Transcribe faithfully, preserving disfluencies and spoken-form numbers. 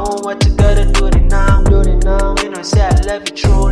know what you gotta do it now. Do it now. You know, say I love you true.